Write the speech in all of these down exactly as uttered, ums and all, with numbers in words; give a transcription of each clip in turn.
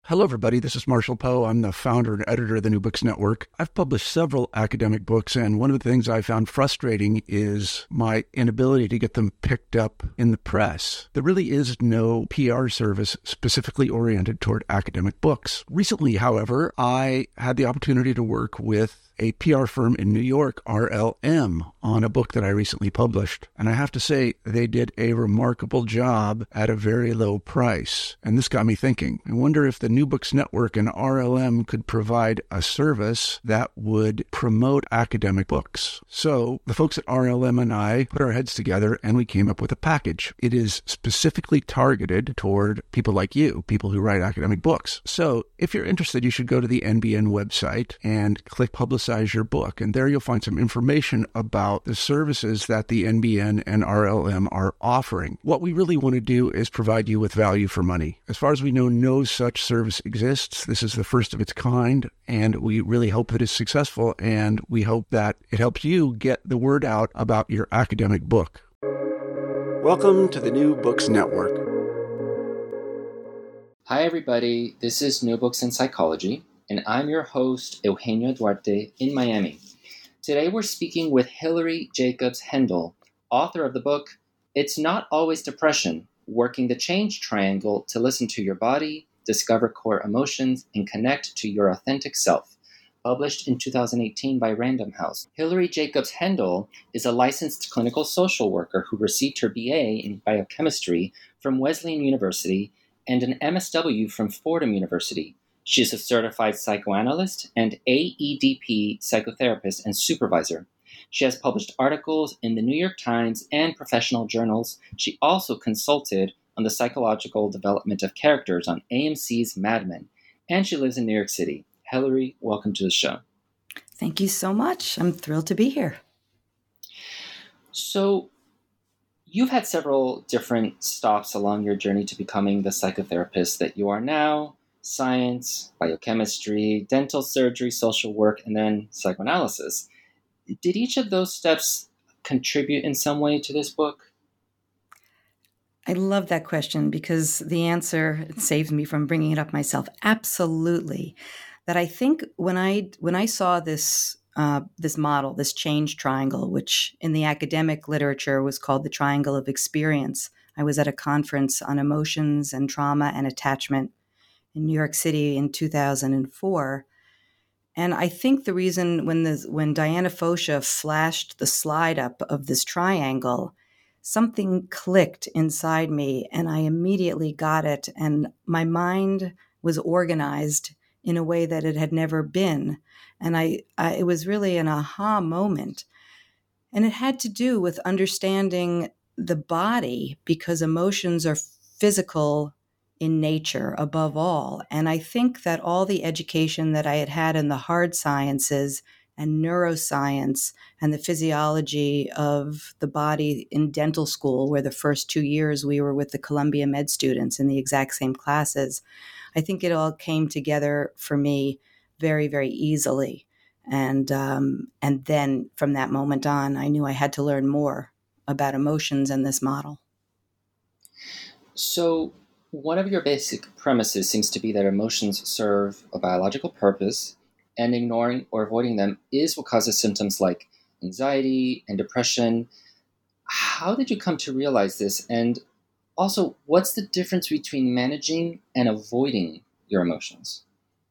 Hello, everybody. This is Marshall Poe. I'm the founder and editor of the New Books Network. I've published several academic books, and one of the things I found frustrating is my inability to get them picked up in the press. There really is no P R service specifically oriented toward academic books. Recently, however, I had the opportunity to work with a P R firm in New York, R L M, on a book that I recently published. And I have to say, they did a remarkable job at a very low price. And this got me thinking. I wonder if the New Books Network and R L M could provide a service that would promote academic books. So the folks at R L M and I put our heads together and we came up with a package. It is specifically targeted toward people like you, people who write academic books. So if you're interested, you should go to the N B N website and click Publicize your book. And there you'll find some information about the services that the N B N and R L M are offering. What we really want to do is provide you with value for money. As far as we know, no such service exists. This is the first of its kind, and we really hope that it's successful, and we hope that it helps you get the word out about your academic book. Welcome to the New Books Network. Hi, everybody. This is New Books in Psychology, and I'm your host, Eugenio Duarte, in Miami. Today we're speaking with Hilary Jacobs Hendel, author of the book, It's Not Always Depression, Working the Change Triangle to Listen to Your Body, Discover Core Emotions, and Connect to Your Authentic Self, published in two thousand eighteen by Random House. Hilary Jacobs Hendel is a licensed clinical social worker who received her B A in biochemistry from Wesleyan University and an M S W from Fordham University. She is a certified psychoanalyst and A E D P psychotherapist and supervisor. She has published articles in the New York Times and professional journals. She also consulted on the psychological development of characters on A M C's Mad Men, and she lives in New York City. Hilary, welcome to the show. Thank you so much. I'm thrilled to be here. So, you've had several different stops along your journey to becoming the psychotherapist that you are now. Science, biochemistry, dental surgery, social work, and then psychoanalysis. Did each of those steps contribute in some way to this book? I love that question because the answer saves me from bringing it up myself. Absolutely. That I think when I when I saw this uh, this model, this change triangle, which in the academic literature was called the triangle of experience, I was at a conference on emotions and trauma and attachment in New York City in two thousand four. And I think the reason when the when Diana Fosha flashed the slide up of this triangle, something clicked inside me and I immediately got it. And my mind was organized in a way that it had never been. And I, I it was really an aha moment. And it had to do with understanding the body because emotions are physical in nature above all. And I think that all the education that I had had in the hard sciences and neuroscience and the physiology of the body in dental school, where the first two years we were with the Columbia Med students in the exact same classes, I think it all came together for me very, very easily. And um, and then from that moment on, I knew I had to learn more about emotions and this model. So, one of your basic premises seems to be that emotions serve a biological purpose, and ignoring or avoiding them is what causes symptoms like anxiety and depression. How did you come to realize this? And also, what's the difference between managing and avoiding your emotions?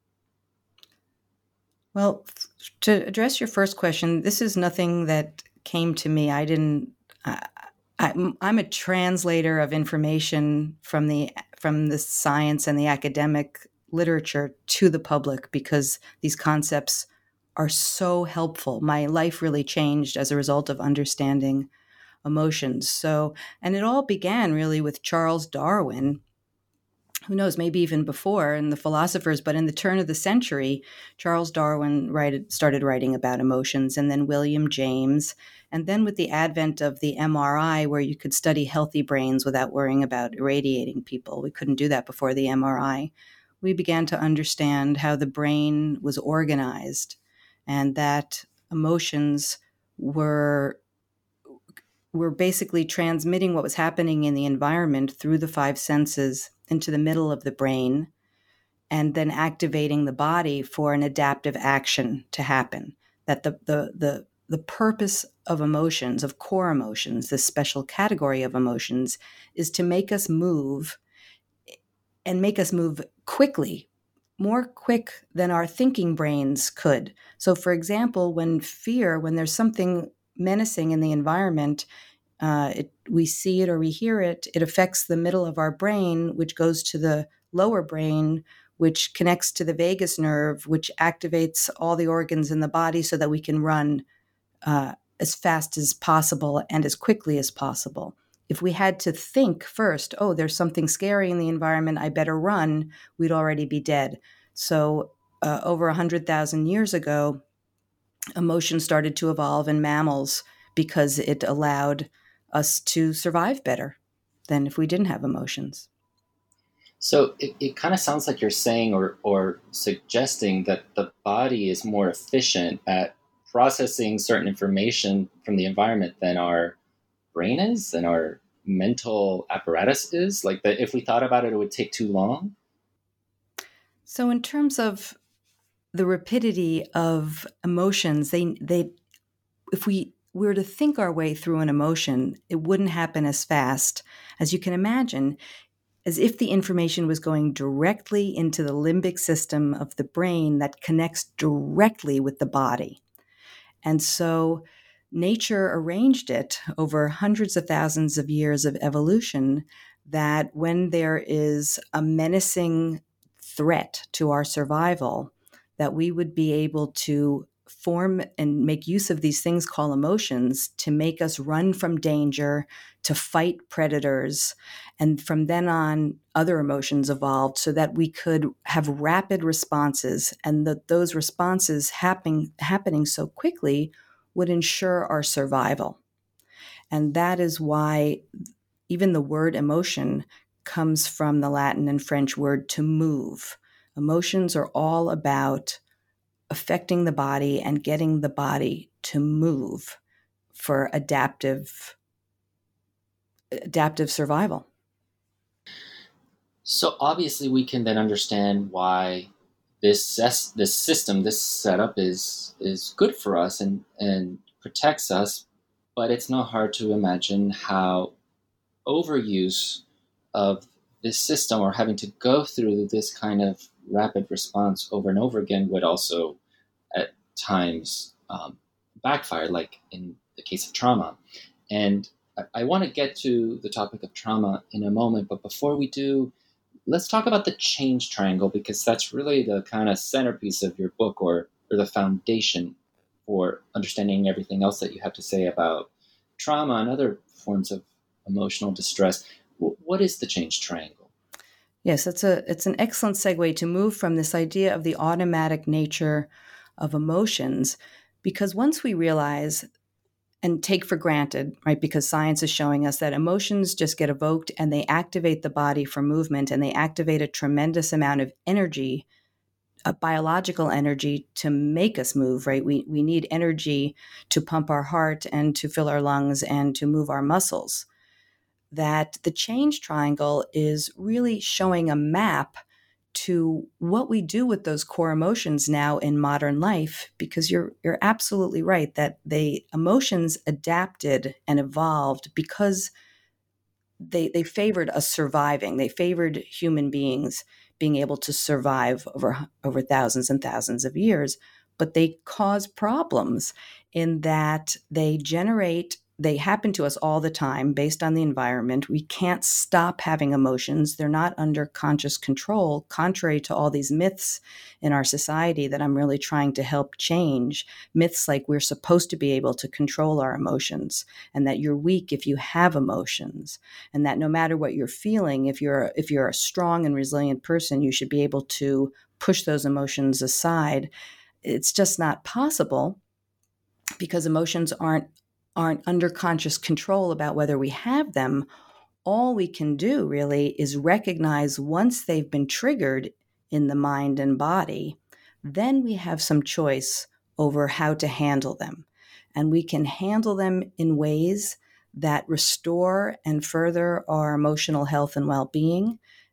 Well, to address your first question, this is nothing that came to me. I didn't. I, I'm, I'm a translator of information from the from the science and the academic literature to the public because these concepts are so helpful. My life really changed as a result of understanding emotions. So, and it all began really with Charles Darwin. Who knows, maybe even before, and the philosophers, but in the turn of the century, Charles Darwin write, started writing about emotions, and then William James, and then with the advent of the M R I, where you could study healthy brains without worrying about irradiating people. We couldn't do that before the M R I. We began to understand how the brain was organized, and that emotions were were basically transmitting what was happening in the environment through the five senses into the middle of the brain. and then activating the body for an adaptive action to happen. That the the the the purpose of emotions, of core emotions, this special category of emotions, is to make us move and make us move quickly, more quick than our thinking brains could. So, for example, when fear, when there's something menacing in the environment, uh, it, we see it or we hear it, it affects the middle of our brain, which goes to the lower brain, which connects to the vagus nerve, which activates all the organs in the body so that we can run uh, as fast as possible and as quickly as possible. If we had to think first, oh, there's something scary in the environment, I better run, we'd already be dead. So uh, over one hundred thousand years ago, emotions started to evolve in mammals because it allowed us to survive better than if we didn't have emotions. So it, it kind of sounds like you're saying or, or suggesting that the body is more efficient at processing certain information from the environment than our brain is, than our mental apparatus is. Like that if we thought about it, it would take too long. So in terms of the rapidity of emotions, they they if we were to think our way through an emotion, it wouldn't happen as fast. As you can imagine, as if the information was going directly into the limbic system of the brain that connects directly with the body. And so nature arranged it over hundreds of thousands of years of evolution that when there is a menacing threat to our survival, that we would be able to form and make use of these things called emotions to make us run from danger, to fight predators. And from then on, other emotions evolved so that we could have rapid responses. And that those responses happening, happening so quickly would ensure our survival. And that is why even the word emotion comes from the Latin and French word to move. Emotions are all about affecting the body and getting the body to move for adaptive adaptive survival. So obviously we can then understand why this this system, this setup is is good for us and, and protects us, but it's not hard to imagine how overuse of this system or having to go through this kind of rapid response over and over again would also at times um, backfire, like in the case of trauma. And I, I want to get to the topic of trauma in a moment, but before we do, let's talk about the change triangle, because that's really the kind of centerpiece of your book, or, or the foundation for understanding everything else that you have to say about trauma and other forms of emotional distress. W- what is the change triangle? Yes, it's a it's an excellent segue to move from this idea of the automatic nature of emotions, because once we realize and take for granted, right, because science is showing us that emotions just get evoked and they activate the body for movement, and they activate a tremendous amount of energy, a biological energy, to make us move, right? We, we need energy to pump our heart and to fill our lungs and to move our muscles. That the change triangle is really showing a map to what we do with those core emotions now in modern life, because you're you're absolutely right that they emotions adapted and evolved because they they favored us surviving. They favored human beings being able to survive over over thousands and thousands of years, but they cause problems in that they generate they happen to us all the time based on the environment. We can't stop having emotions. They're not under conscious control, contrary to all these myths in our society that I'm really trying to help change. Myths like we're supposed to be able to control our emotions, and that you're weak if you have emotions, and that no matter what you're feeling, if you're if you're a strong and resilient person, you should be able to push those emotions aside. It's just not possible, because emotions aren't aren't under conscious control about whether we have them. All we can do really is recognize once they've been triggered in the mind and body, then we have some choice over how to handle them. And we can handle them in ways that restore and further our emotional health and well-being.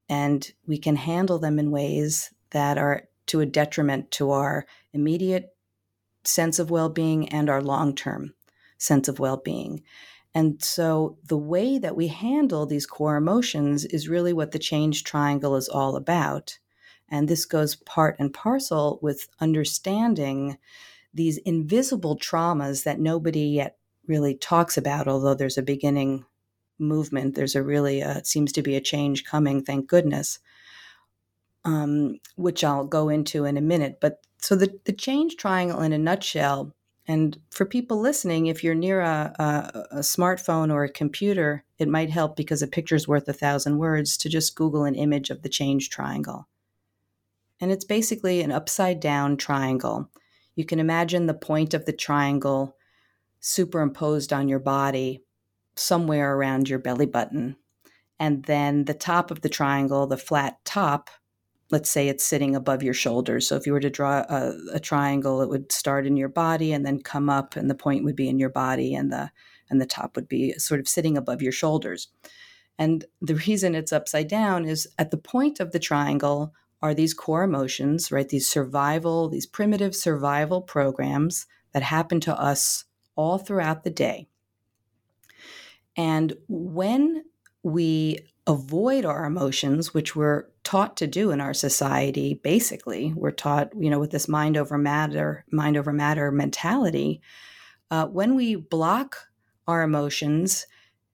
and we can handle them in ways that are to a detriment to our immediate sense of well-being and our long-term sense of well-being. And so the way that we handle these core emotions is really what the change triangle is all about. And this goes part and parcel with understanding these invisible traumas that nobody yet really talks about, although there's a beginning movement. There's a really, uh, it seems to be a change coming, thank goodness, um, which I'll go into in a minute. But so the, the change triangle in a nutshell, and for people listening, if you're near a, a, a smartphone or a computer, it might help because a picture's worth a thousand words to just Google an image of the change triangle. And it's basically an upside down triangle. You can imagine the point of the triangle superimposed on your body somewhere around your belly button. And then the top of the triangle, the flat top, let's say it's sitting above your shoulders. So if you were to draw a, a triangle, it would start in your body and then come up, and the point would be in your body, and the and the top would be sort of sitting above your shoulders. And the reason it's upside down is at the point of the triangle are these core emotions, right? These survival, these primitive survival programs that happen to us all throughout the day. And when we avoid our emotions, which we're taught to do in our society, basically, we're taught, you know, with this mind over matter, mind over matter mentality, uh, when we block our emotions,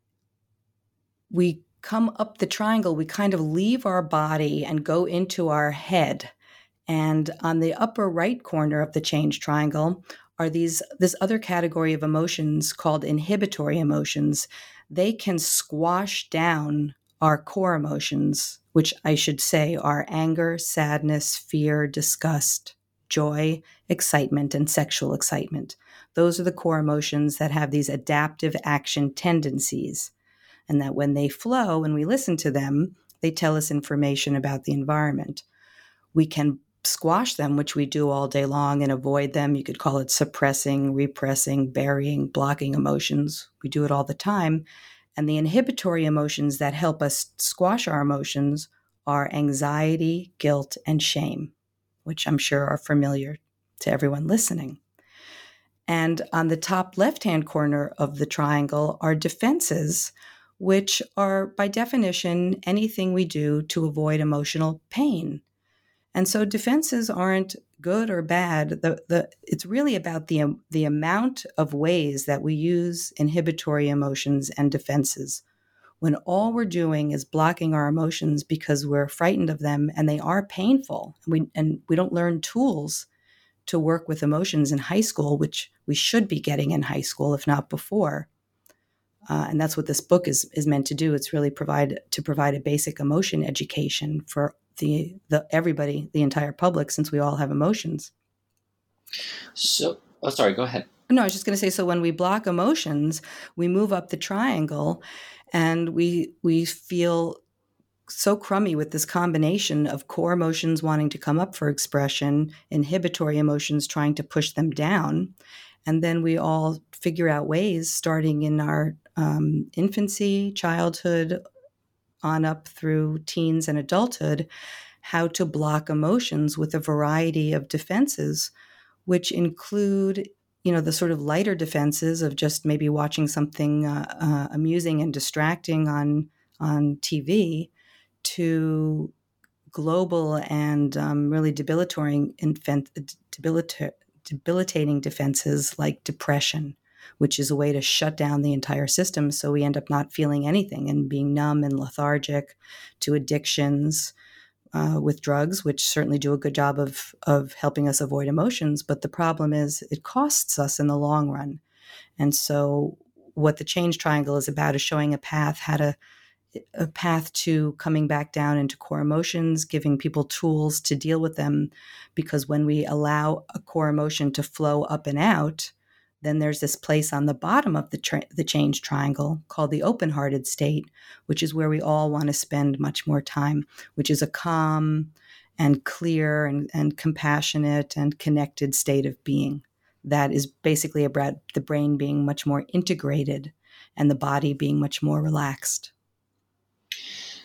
we come up the triangle, we kind of leave our body and go into our head. And on the upper right corner of the change triangle are these this other category of emotions called inhibitory emotions. They can squash down our core emotions, which I should say are anger, sadness, fear, disgust, joy, excitement, and sexual excitement. Those are the core emotions that have these adaptive action tendencies. And that when they flow and we listen to them, they tell us information about the environment. We can squash them, which we do all day long, and avoid them. You could call it suppressing, repressing, burying, blocking emotions. We do it all the time. And the inhibitory emotions that help us squash our emotions are anxiety, guilt, and shame, which I'm sure are familiar to everyone listening. And on the top left-hand corner of the triangle are defenses, which are, by definition, anything we do to avoid emotional pain. And so defenses aren't good or bad. The, the, it's really about the, the amount of ways that we use inhibitory emotions and defenses. When all we're doing is blocking our emotions because we're frightened of them and they are painful, and we, and we don't learn tools to work with emotions in high school, which we should be getting in high school, if not before. Uh, and that's what this book is is meant to do. It's really provide to provide a basic emotion education for the the everybody, the entire public, since we all have emotions. So, oh, sorry, go ahead. No, I was just going to say, so when we block emotions, we move up the triangle, and we we feel so crummy with this combination of core emotions wanting to come up for expression, inhibitory emotions trying to push them down. And then we all figure out ways, starting in our um, infancy, childhood, on up through teens and adulthood, how to block emotions with a variety of defenses, which include, you know, the sort of lighter defenses of just maybe watching something uh, uh, amusing and distracting on on T V, to global and um, really debilitating, infant, debilita- debilitating defenses like depression, which is a way to shut down the entire system so we end up not feeling anything and being numb and lethargic, to addictions uh, with drugs, which certainly do a good job of, of helping us avoid emotions. But the problem is it costs us in the long run. And so what the change triangle is about is showing a path, how to a path to coming back down into core emotions, giving people tools to deal with them. Because when we allow a core emotion to flow up and out, then there's this place on the bottom of the tra- the change triangle called the open-hearted state, which is where we all want to spend much more time, which is a calm and clear and, and compassionate and connected state of being. That is basically about the brain being much more integrated and the body being much more relaxed.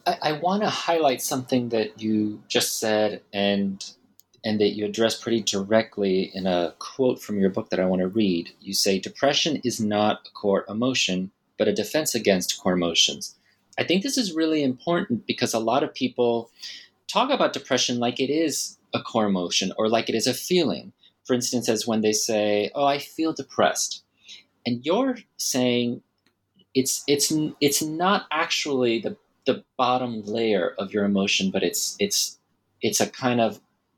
I, I want to highlight something that you just said and and that you address pretty directly in a quote from your book that I want to read. You say, depression is not a core emotion, but a defense against core emotions. I think this is really important because a lot of people talk about depression like it is a core emotion or like it is a feeling. For instance, as when they say, oh, I feel depressed. And you're saying it's it's it's not actually the, the bottom layer of your emotion, but it's it's it's a kind of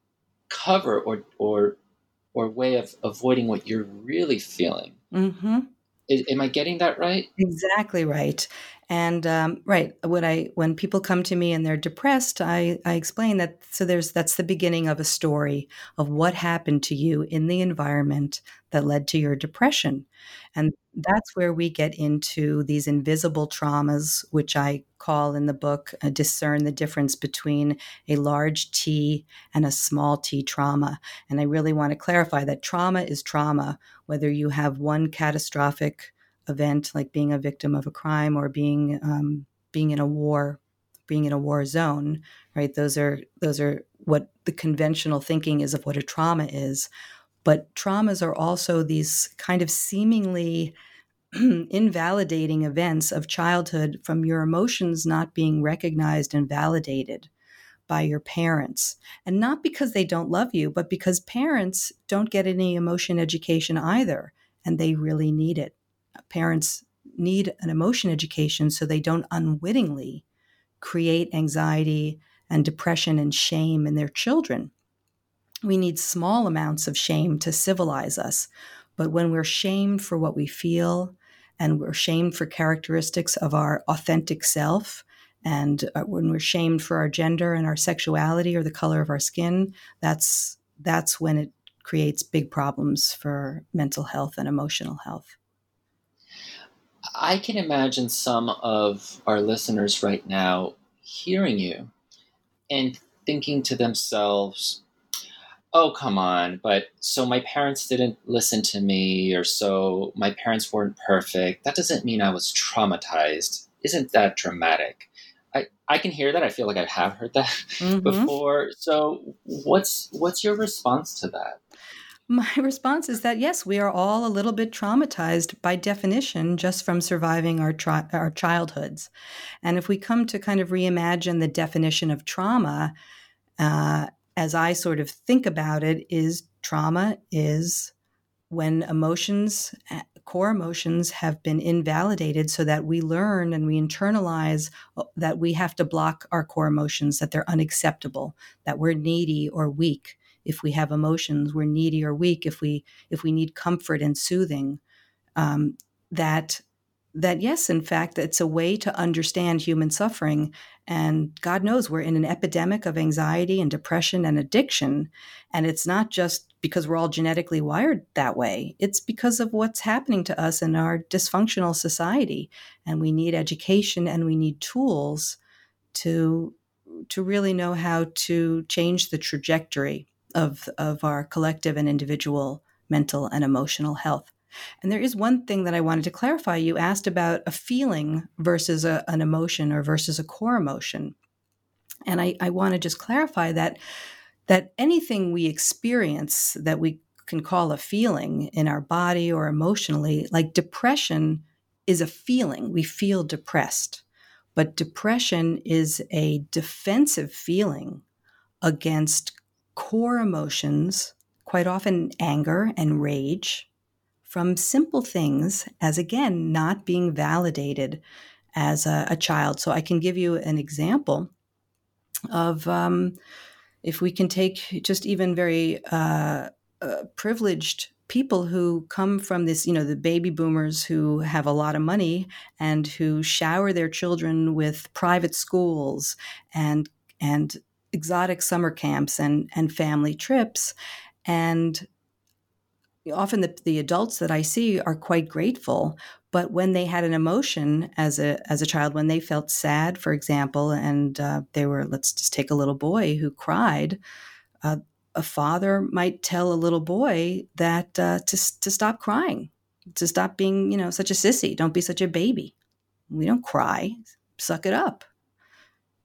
cover or or or way of avoiding what you're really feeling. Mm-hmm. Is, am I getting that right? Exactly right. And um, right, when I when people come to me and they're depressed, I, I explain that so there's that's the beginning of a story of what happened to you in the environment that led to your depression. And that's where we get into these invisible traumas, which I call in the book uh, discern the difference between a large T and a small T trauma. And I really want to clarify that trauma is trauma, whether you have one catastrophic event like being a victim of a crime or being um, being in a war, being in a war zone, right? Those are those are what the conventional thinking is of what a trauma is. But traumas are also these kind of seemingly invalidating events of childhood from your emotions not being recognized and validated by your parents. And not because they don't love you, but because parents don't get any emotion education either, and they really need it. Parents need an emotion education so they don't unwittingly create anxiety and depression and shame in their children. We need small amounts of shame to civilize us. But when we're shamed for what we feel and we're shamed for characteristics of our authentic self, and when we're shamed for our gender and our sexuality or the color of our skin, that's that's when it creates big problems for mental health and emotional health. I can imagine some of our listeners right now hearing you and thinking to themselves, oh, come on, but so my parents didn't listen to me, or so my parents weren't perfect. That doesn't mean I was traumatized. Isn't that dramatic? I, I can hear that. I feel like I have heard that mm-hmm. before. So what's what's your response to that? My response is that, yes, we are all a little bit traumatized by definition just from surviving our tri- our childhoods. And if we come to kind of reimagine the definition of trauma, uh, as I sort of think about it, is trauma is when emotions, core emotions have been invalidated so that we learn and we internalize that we have to block our core emotions, that they're unacceptable, that we're needy or weak. If we have emotions, we're needy or weak. If we if we need comfort and soothing, um, that that yes, in fact, it's a way to understand human suffering. And God knows we're in an epidemic of anxiety and depression and addiction. And it's not just because we're all genetically wired that way. It's because of what's happening to us in our dysfunctional society. And we need education and we need tools to to really know how to change the trajectory of, of our collective and individual mental and emotional health. And there is one thing that I wanted to clarify. You asked about a feeling versus a, an emotion or versus a core emotion. And I, I want to just clarify that, that anything we experience that we can call a feeling in our body or emotionally, like depression is a feeling. We feel depressed. But depression is a defensive feeling against core emotions, quite often anger and rage, from simple things as, again, not being validated as a, a child. So I can give you an example of um, if we can take just even very uh, uh, privileged people who come from this, you know, the baby boomers who have a lot of money and who shower their children with private schools and and exotic summer camps and and family trips. And often the, the adults that I see are quite grateful, but when they had an emotion as a as a child, when they felt sad, for example, and uh, they were, let's just take a little boy who cried, uh, a father might tell a little boy that uh, to to stop crying, to stop being, you know, such a sissy. Don't be such a baby. We don't cry. Suck it up.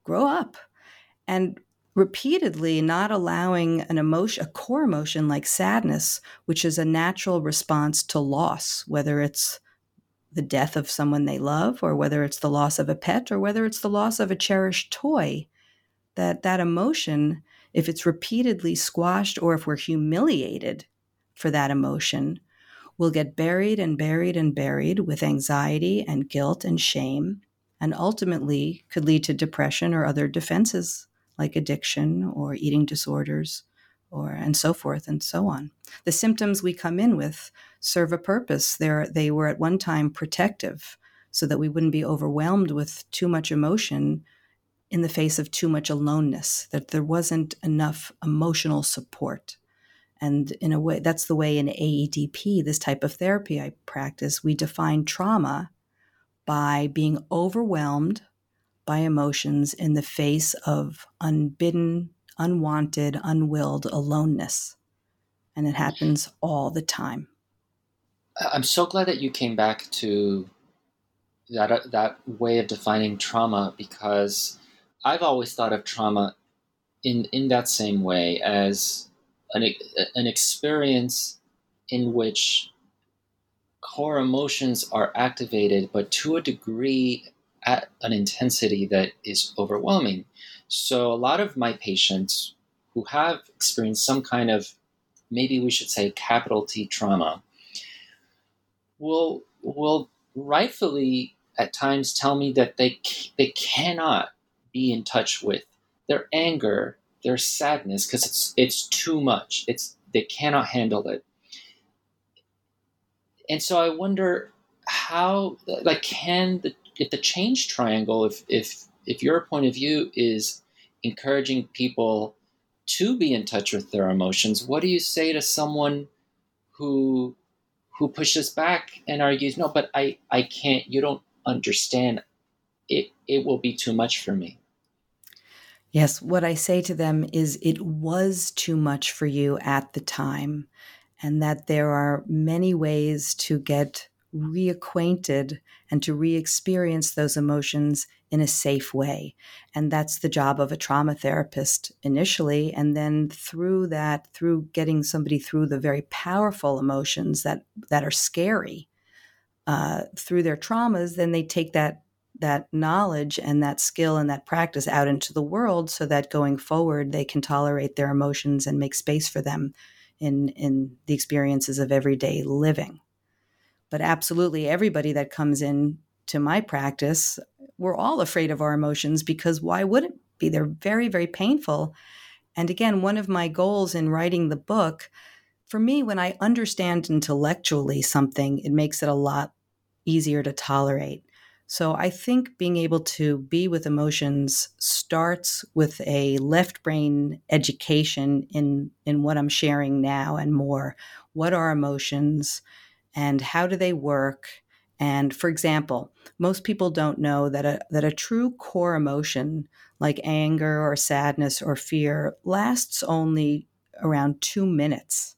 grow up. And repeatedly not allowing an emotion, a core emotion like sadness, which is a natural response to loss, whether it's the death of someone they love, or whether it's the loss of a pet, or whether it's the loss of a cherished toy, that that emotion, if it's repeatedly squashed or if we're humiliated for that emotion, will get buried and buried and buried with anxiety and guilt and shame, and ultimately could lead to depression or other defenses like addiction or eating disorders, or and so forth and so on. The symptoms we come in with serve a purpose. They're, they were at one time protective so that we wouldn't be overwhelmed with too much emotion in the face of too much aloneness, that there wasn't enough emotional support. And in a way, that's the way in A E D P, this type of therapy I practice, we define trauma by being overwhelmed by emotions in the face of unbidden, unwanted, unwilled aloneness. And it happens all the time. I'm so glad that you came back to that uh, that way of defining trauma, because I've always thought of trauma in, in that same way, as an, an experience in which core emotions are activated, but to a degree at an intensity that is overwhelming. So a lot of my patients who have experienced some kind of, maybe we should say capital T trauma, will will rightfully at times tell me that they they cannot be in touch with their anger, their sadness, because it's it's too much. It's they cannot handle it. And so I wonder how, like, can the if the change triangle, if if if your point of view is encouraging people to be in touch with their emotions, what do you say to someone who who pushes back and argues, no, but I, I can't, you don't understand, it it will be too much for me? Yes, what I say to them is it was too much for you at the time, and that there are many ways to get reacquainted and to re-experience those emotions in a safe way. And that's the job of a trauma therapist initially. And then through that, through getting somebody through the very powerful emotions that, that are scary, uh, through their traumas, then they take that that knowledge and that skill and that practice out into the world, so that going forward, they can tolerate their emotions and make space for them in, in the experiences of everyday living. But absolutely, everybody that comes in to my practice, we're all afraid of our emotions, because why would it be? They're very, very painful. And again, one of my goals in writing the book, for me, when I understand intellectually something, it makes it a lot easier to tolerate. So I think being able to be with emotions starts with a left brain education in, in what I'm sharing now and more. What are emotions and how do they work? And for example, most people don't know that a, that a true core emotion like anger or sadness or fear lasts only around two minutes,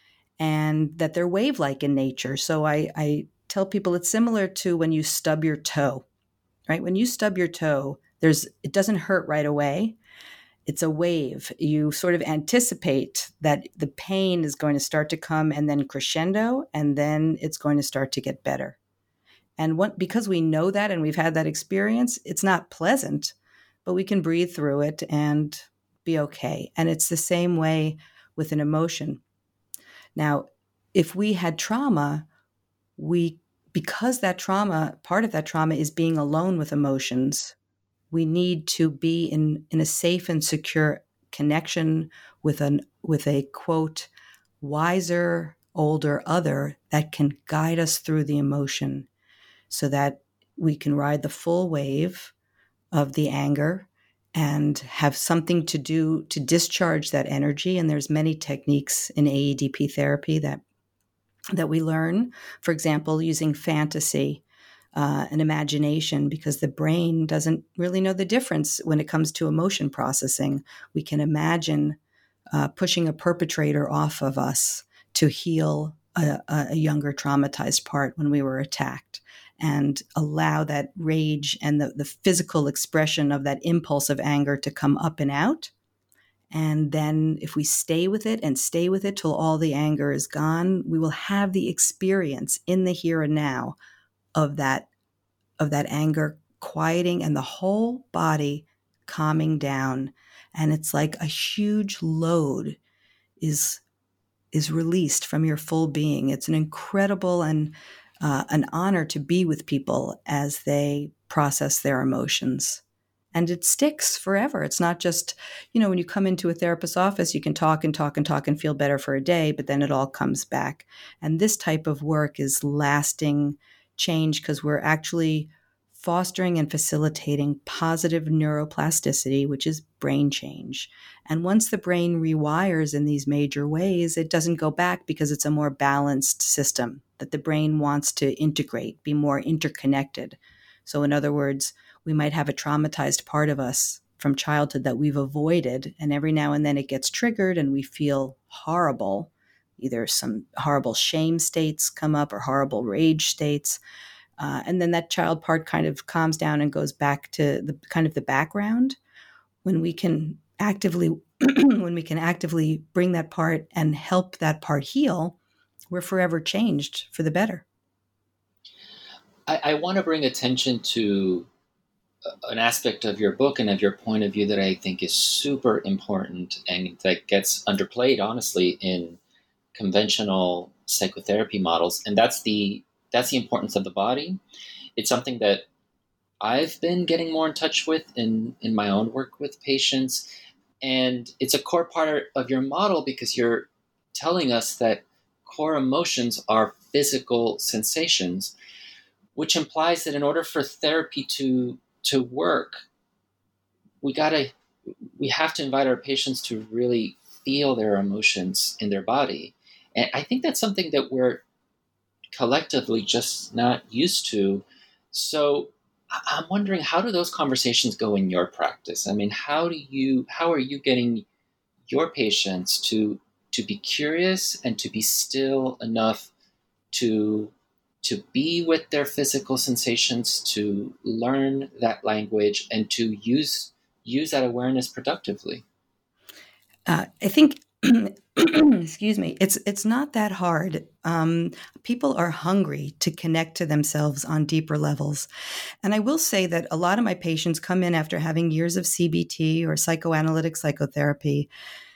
and that they're wave-like in nature. So I, I tell people it's similar to when you stub your toe. Right? When you stub your toe, there's it doesn't hurt right away. It's a wave. You sort of anticipate that the pain is going to start to come and then crescendo, and then it's going to start to get better. And what, because we know that and we've had that experience, it's not pleasant, but we can breathe through it and be okay. And it's the same way with an emotion. Now, if we had trauma, we because that trauma, part of that trauma is being alone with emotions, we need to be in, in a safe and secure connection with an with a, quote, wiser, older other that can guide us through the emotion, so that we can ride the full wave of the anger and have something to do to discharge that energy. And there's many techniques in A E D P therapy that that we learn, for example, using fantasy uh, and imagination, because the brain doesn't really know the difference when it comes to emotion processing. We can imagine uh, pushing a perpetrator off of us to heal a, a younger traumatized part when we were attacked. and allow that rage and the, the physical expression of that impulse of anger to come up and out. And then if we stay with it and stay with it till all the anger is gone, we will have the experience in the here and now of that, of that anger quieting and the whole body calming down. And it's like a huge load is, is released from your full being. It's an incredible and uh, an honor to be with people as they process their emotions. And it sticks forever. It's not just, you know, when you come into a therapist's office, you can talk and talk and talk and feel better for a day, but then it all comes back. And this type of work is lasting change because we're actually fostering and facilitating positive neuroplasticity, which is brain change. And once the brain rewires in these major ways, it doesn't go back because it's a more balanced system that the brain wants to integrate, be more interconnected. So in other words, we might have a traumatized part of us from childhood that we've avoided, and every now and then it gets triggered and we feel horrible. Either some horrible shame states come up or horrible rage states. Uh, and then that child part kind of calms down and goes back to the kind of the background. When we can actively, when we can actively bring that part and help that part heal, we're forever changed for the better. I, I want to bring attention to an aspect of your book and of your point of view that I think is super important and that gets underplayed, honestly, in conventional psychotherapy models. And that's the that's the importance of the body. It's something that I've been getting more in touch with in, in my own work with patients. And it's a core part of your model because you're telling us that core emotions are physical sensations, which implies that in order for therapy to to work, we gotta, we have to invite our patients to really feel their emotions in their body. And I think that's something that we're collectively just not used to. So I'm wondering, how do those conversations go in your practice? I mean, how do you, how are you getting your patients to, to be curious and to be still enough to to be with their physical sensations, to learn that language, and to use use that awareness productively? Uh, I think, excuse me, it's it's not that hard. Um, people are hungry to connect to themselves on deeper levels. And I will say that a lot of my patients come in after having years of C B T or psychoanalytic psychotherapy,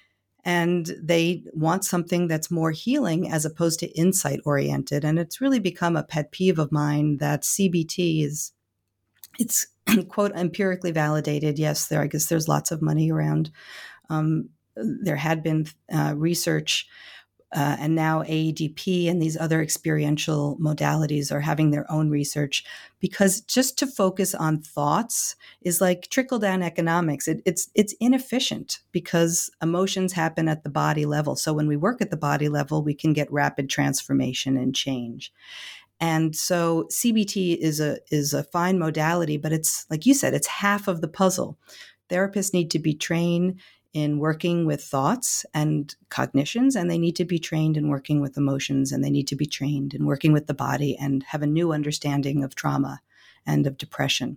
and they want something that's more healing as opposed to insight oriented. And it's really become a pet peeve of mine that C B T is, it's quote, empirically validated. Yes, there, I guess there's lots of money around. Um, there had been uh, research Uh, and now A E D P and these other experiential modalities are having their own research, because just to focus on thoughts is like trickle-down economics. It, it's it's inefficient because emotions happen at the body level. So when we work at the body level, we can get rapid transformation and change. And so C B T is a is a fine modality, but it's, like you said, it's half of the puzzle. Therapists need to be trained in working with thoughts and cognitions, and they need to be trained in working with emotions, and they need to be trained in working with the body and have a new understanding of trauma and of depression.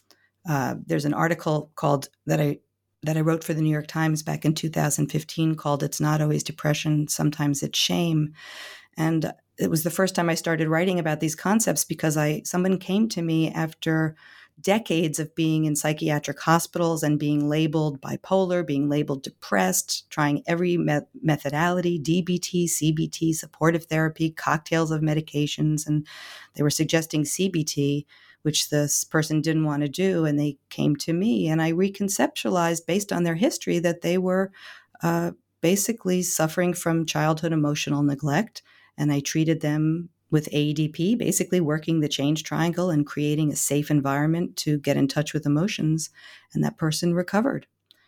Uh, there's an article called that I that I wrote for the New York Times back in two thousand fifteen called "It's Not Always Depression, Sometimes It's Shame," and it was the first time I started writing about these concepts because I someone came to me after decades of being in psychiatric hospitals and being labeled bipolar, being labeled depressed, trying every me- methodality, D B T, C B T, supportive therapy, cocktails of medications. And they were suggesting C B T, which this person didn't want to do. And they came to me, and I reconceptualized based on their history that they were uh, basically suffering from childhood emotional neglect. And I treated them with A E D P, basically working the change triangle and creating a safe environment to get in touch with emotions, and that person recovered.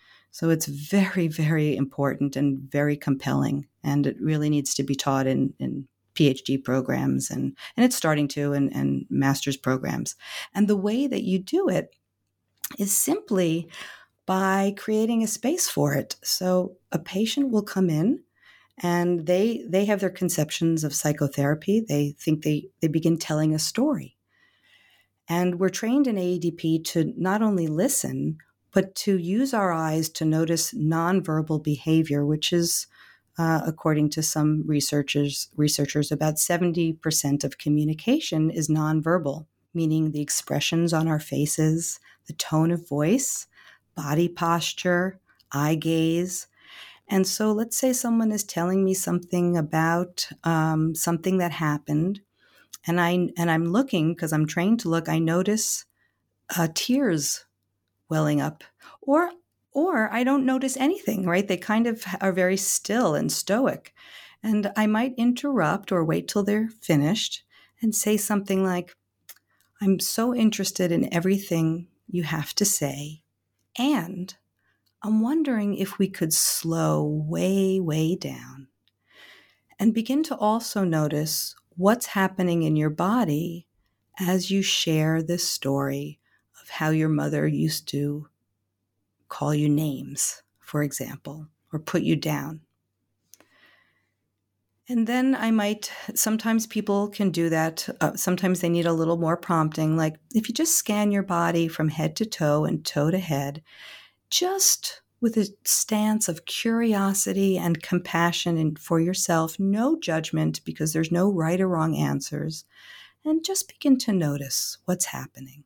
So it's very, very important and very compelling, and it really needs to be taught in, in PhD programs, and, and it's starting to, and, and master's programs. And the way that you do it is simply by creating a space for it. So a patient will come in, and they they have their conceptions of psychotherapy. They think they they begin telling a story. And we're trained in A E D P to not only listen, but to use our eyes to notice nonverbal behavior, which is, uh, according to some researchers, researchers, about seventy percent of communication is nonverbal, meaning the expressions on our faces, the tone of voice, body posture, eye gaze. And so let's say someone is telling me something about um, something that happened, and, I, and I'm looking, because I'm trained to look, I notice uh, tears welling up, or or I don't notice anything, right? They kind of are very still and stoic. And I might interrupt or wait till they're finished and say something like, I'm so interested in everything you have to say, and I'm wondering if we could slow way, way down and begin to also notice what's happening in your body as you share this story of how your mother used to call you names, for example, or put you down. And then I might, sometimes people can do that. Uh, sometimes they need a little more prompting. Like if you just scan your body from head to toe and toe to head, just with a stance of curiosity and compassion for yourself, no judgment, because there's no right or wrong answers, and just begin to notice what's happening.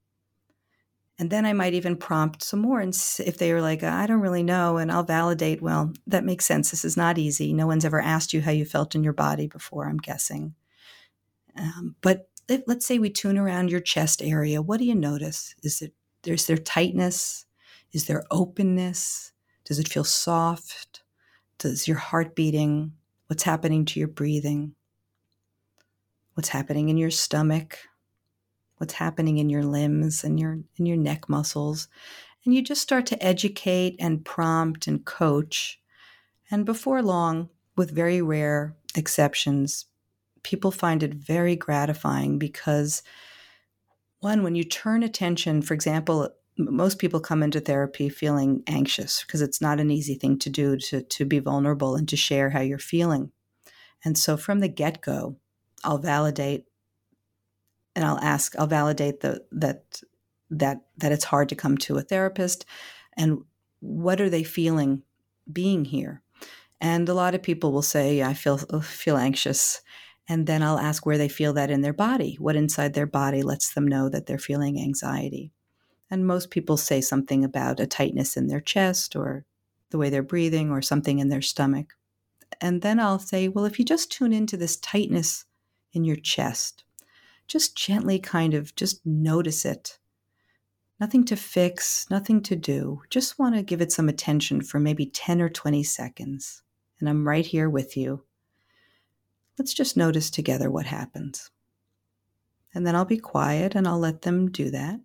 And then I might even prompt some more. And if they are like, I don't really know, and I'll validate, well, that makes sense. This is not easy. No one's ever asked you how you felt in your body before, I'm guessing. Um, but if, let's say we tune around your chest area. What do you notice? Is it, is there tightness? Is there openness? Does it feel soft? Does your heart beating? What's happening to your breathing? What's happening in your stomach? What's happening in your limbs and your in your neck muscles? And you just start to educate and prompt and coach. And before long, with very rare exceptions, people find it very gratifying because, one, when you turn attention, for example, most people come into therapy feeling anxious because it's not an easy thing to do, to, to be vulnerable and to share how you're feeling. And so from the get-go, I'll validate and I'll ask, I'll validate the, that, that, that it's hard to come to a therapist, and what are they feeling being here? And a lot of people will say, I feel, feel anxious. And then I'll ask where they feel that in their body, what inside their body lets them know that they're feeling anxiety. And most people say something about a tightness in their chest or the way they're breathing or something in their stomach. And then I'll say, well, if you just tune into this tightness in your chest, just gently kind of just notice it. Nothing to fix, nothing to do. Just want to give it some attention for maybe ten or twenty seconds. And I'm right here with you. Let's just notice together what happens. And then I'll be quiet and I'll let them do that.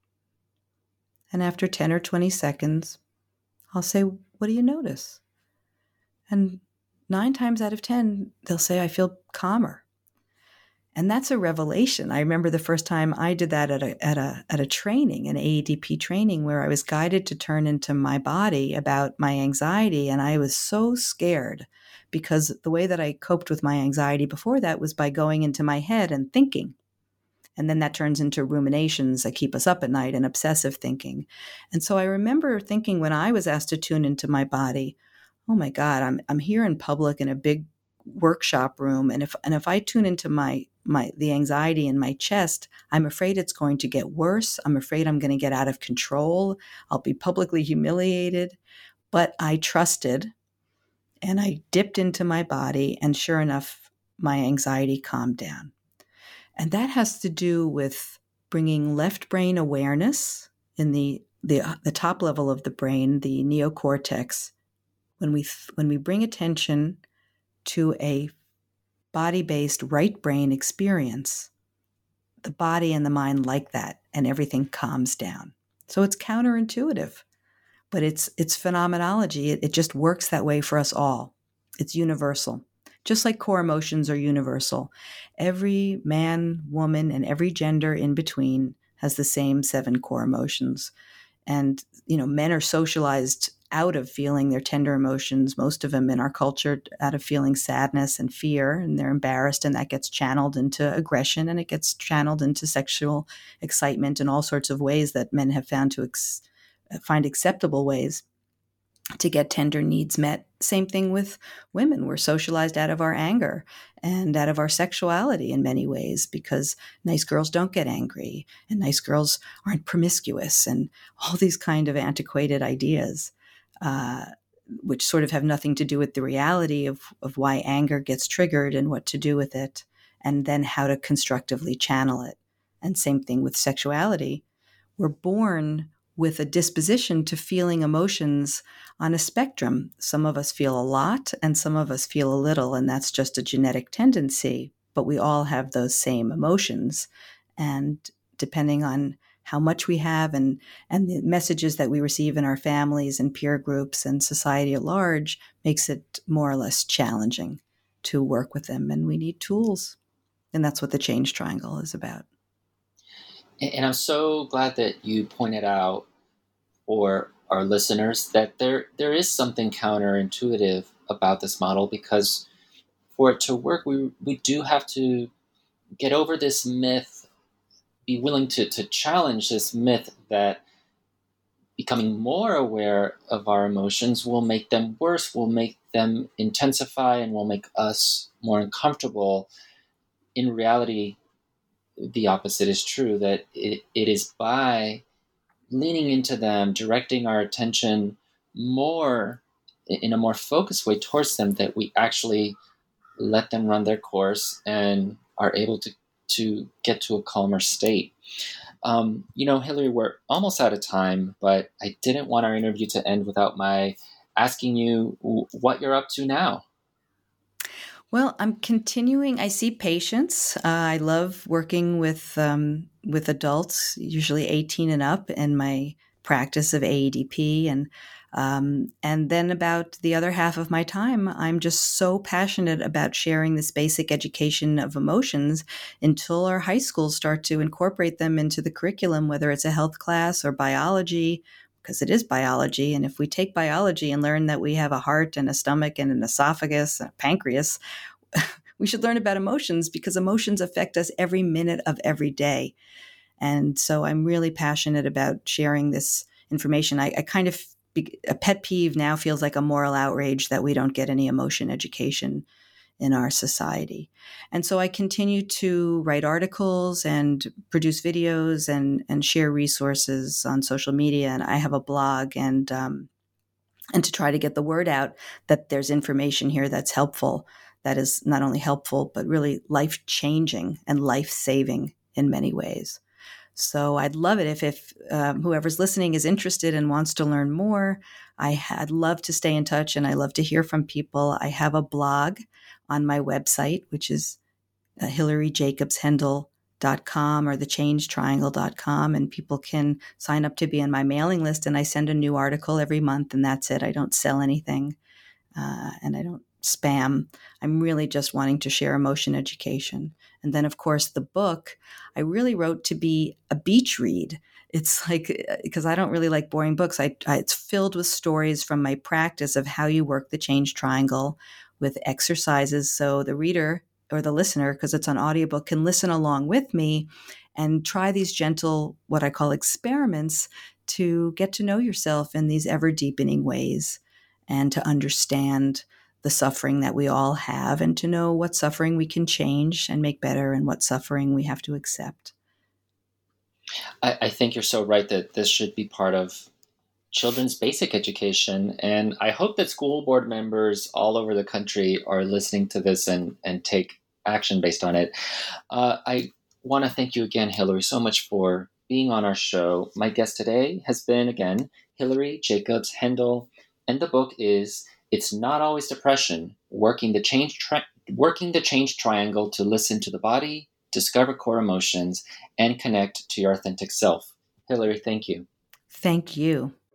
And after ten or twenty seconds, I'll say, what do you notice? And nine times out of ten, they'll say, I feel calmer. And that's a revelation. I remember the first time I did that at a at a at a training, an A E D P training, where I was guided to turn into my body about my anxiety. And I was so scared because the way that I coped with my anxiety before that was by going into my head and thinking. And then that turns into ruminations that keep us up at night and obsessive thinking. And so I remember thinking when I was asked to tune into my body, oh my God, I'm I'm here in public in a big workshop room. And if and if I tune into my my the anxiety in my chest, I'm afraid it's going to get worse. I'm afraid I'm going to get out of control. I'll be publicly humiliated. But I trusted and I dipped into my body, and sure enough, my anxiety calmed down. And that has to do with bringing left brain awareness in the the, the top level of the brain, the neocortex. When we when we bring attention to a body-based right brain experience, the body and the mind like that, and everything calms down. So it's counterintuitive, but it's it's phenomenology. It, it just works that way for us all. It's universal. Just like core emotions are universal. Every man, woman, and every gender in between has the same seven core emotions. And, you know, men are socialized out of feeling their tender emotions, most of them in our culture out of feeling sadness and fear, and they're embarrassed, and that gets channeled into aggression, and it gets channeled into sexual excitement in all sorts of ways that men have found to ex- find acceptable ways to get tender needs met. Same thing with women. We're socialized out of our anger and out of our sexuality in many ways, because nice girls don't get angry and nice girls aren't promiscuous, and all these kind of antiquated ideas, uh, which sort of have nothing to do with the reality of, of why anger gets triggered and what to do with it, and then how to constructively channel it. And same thing with sexuality. We're born with a disposition to feeling emotions on a spectrum. Some of us feel a lot and some of us feel a little, and that's just a genetic tendency, but we all have those same emotions. And depending on how much we have and, and the messages that we receive in our families and peer groups and society at large makes it more or less challenging to work with them. And we need tools. And that's what the change triangle is about. And I'm so glad that you pointed out for our listeners that there there is something counterintuitive about this model, because for it to work, we we do have to get over this myth, be willing to, to challenge this myth that becoming more aware of our emotions will make them worse, will make them intensify, and will make us more uncomfortable. In reality, the opposite is true, that it, it is by leaning into them, directing our attention more in a more focused way towards them, that we actually let them run their course and are able to, to get to a calmer state. Um, you know, Hillary, we're almost out of time, but I didn't want our interview to end without my asking you what you're up to now. Well, I'm continuing. I see patients. Uh, I love working with um, with adults, usually eighteen and up, in my practice of A E D P, and um, and then about the other half of my time, I'm just so passionate about sharing this basic education of emotions until our high schools start to incorporate them into the curriculum, whether it's a health class or biology, because it is biology. And if we take biology and learn that we have a heart and a stomach and an esophagus, a pancreas, we should learn about emotions, because emotions affect us every minute of every day. And so I'm really passionate about sharing this information. I, I kind of, a pet peeve now feels like a moral outrage that we don't get any emotion education in our society. And so I continue to write articles and produce videos and, and share resources on social media. And I have a blog, and, um, and to try to get the word out that there's information here that's helpful, that is not only helpful, but really life-changing and life-saving in many ways. So I'd love it if, if um, whoever's listening is interested and wants to learn more. I, I'd love to stay in touch, and I love to hear from people. I have a blog on my website, which is uh, hillary jacobs hendel dot com or the change triangle dot com, and people can sign up to be on my mailing list, and I send a new article every month, and that's it. I don't sell anything, uh, and I don't spam. I'm really just wanting to share emotion education. And then, of course, the book I really wrote to be a beach read. It's like, because I don't really like boring books. I, I it's filled with stories from my practice of how you work the change triangle with exercises. So the reader or the listener, because it's on audiobook, can listen along with me and try these gentle, what I call experiments, to get to know yourself in these ever deepening ways and to understand the suffering that we all have, and to know what suffering we can change and make better and what suffering we have to accept. I, I think you're so right that this should be part of children's basic education. And I hope that school board members all over the country are listening to this and, and take action based on it. Uh, I want to thank you again, Hillary, so much for being on our show. My guest today has been, again, Hillary Jacobs Hendel, and the book is It's Not Always Depression, Working the Change Tri- Working the Change Triangle to Listen to the Body, Discover Core Emotions, and Connect to Your Authentic Self. Hillary, thank you. Thank you.